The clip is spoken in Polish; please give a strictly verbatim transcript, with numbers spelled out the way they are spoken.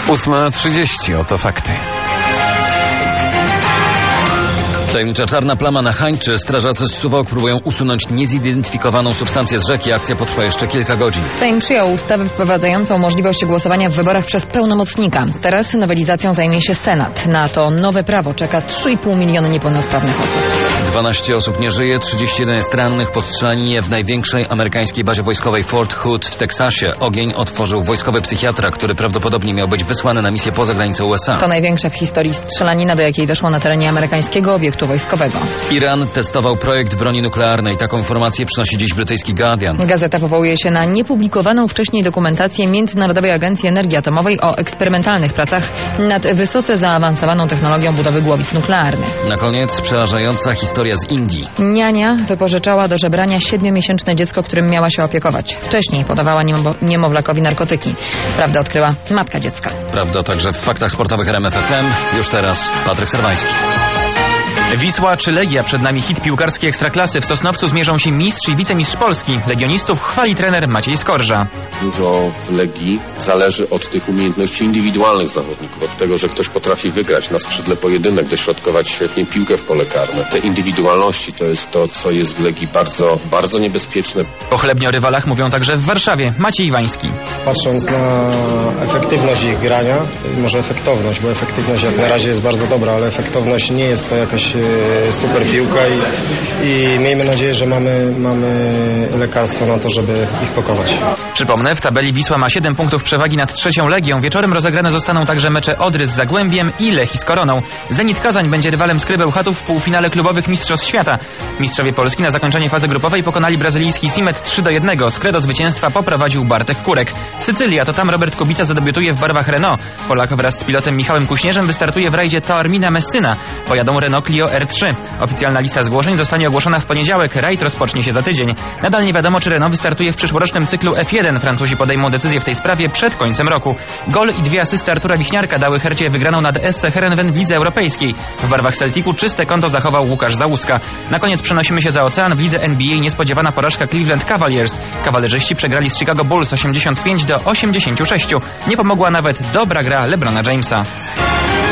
ósma trzydzieści, oto fakty. Tajemnicza czarna plama na Hańczy. Strażacy z Suwałk próbują usunąć niezidentyfikowaną substancję z rzeki. Akcja potrwa jeszcze kilka godzin. Sejm przyjął ustawę wprowadzającą możliwość głosowania w wyborach przez pełnomocnika. Teraz nowelizacją zajmie się Senat. Na to nowe prawo czeka trzy i pół miliona niepełnosprawnych osób. dwanaście osób nie żyje, trzydzieści jeden jest rannych po strzelaninie w największej amerykańskiej bazie wojskowej Fort Hood w Teksasie. Ogień otworzył wojskowy psychiatra, który prawdopodobnie miał być wysłany na misję poza granicę U S A. To największa w historii strzelanina, do jakiej doszło na terenie amerykańskiego obiektu wojskowego. Iran testował projekt broni nuklearnej. Taką informację przynosi dziś brytyjski Guardian. Gazeta powołuje się na niepublikowaną wcześniej dokumentację Międzynarodowej Agencji Energii Atomowej o eksperymentalnych pracach nad wysoce zaawansowaną technologią budowy głowic nuklearnych. Na koniec przerażająca historia z Indii. Niania wypożyczała do żebrania siedmiomiesięczne dziecko, którym miała się opiekować. Wcześniej podawała niemo- niemowlakowi narkotyki. Prawdę odkryła matka dziecka. Prawda także w faktach sportowych R M F F M. Już teraz Patryk Serwański. Wisła czy Legia? Przed nami hit piłkarskiej Ekstraklasy. W Sosnowcu zmierzą się mistrz i wicemistrz Polski. Legionistów chwali trener Maciej Skorża. Dużo w Legii zależy od tych umiejętności indywidualnych zawodników. Od tego, że ktoś potrafi wygrać na skrzydle pojedynek, dośrodkować świetnie piłkę w pole karne. Te indywidualności to jest to, co jest w Legii bardzo, bardzo niebezpieczne. Pochlebnie o rywalach mówią także w Warszawie. Maciej Iwański. Patrząc na efektywność ich grania, może efektowność, bo efektywność jak na razie jest bardzo dobra, ale efektowność nie jest to jakaś super piłka i, i miejmy nadzieję, że mamy, mamy lekarstwo na to, żeby ich pokonać. Przypomnę, w tabeli Wisła ma siedem punktów przewagi nad trzecią Legią. Wieczorem rozegrane zostaną także mecze Odry z Zagłębiem i Lechii z Koroną. Zenit Kazań będzie rywalem Skry Bełchatów w półfinale klubowych Mistrzostw Świata. Mistrzowie Polski na zakończenie fazy grupowej pokonali brazylijski Simet trzy do jednego. Skrę do zwycięstwa poprowadził Bartek Kurek. Sycylia, to tam Robert Kubica zadebiutuje w barwach Renault. Polak wraz z pilotem Michałem Kuśnierzem wystartuje w rajdzie Taormina Messina. Pojadą Renault Clio R trzy. Oficjalna lista zgłoszeń zostanie ogłoszona w poniedziałek. Rajd rozpocznie się za tydzień. Nadal nie wiadomo, czy Renault wystartuje w przyszłorocznym cyklu F jeden. Francuzi podejmą decyzję w tej sprawie przed końcem roku. Gol i dwie asysty Artura Wichniarka dały Hercie wygraną nad S C Heerenveen w lidze europejskiej. W barwach Celticu czyste konto zachował Łukasz Załuska. Na koniec przenosimy się za ocean. W lidze N B A niespodziewana porażka Cleveland Cavaliers. Kawalerzyści przegrali z Chicago Bulls osiemdziesiąt pięć do osiemdziesięciu sześciu. Nie pomogła nawet dobra gra LeBrona Jamesa.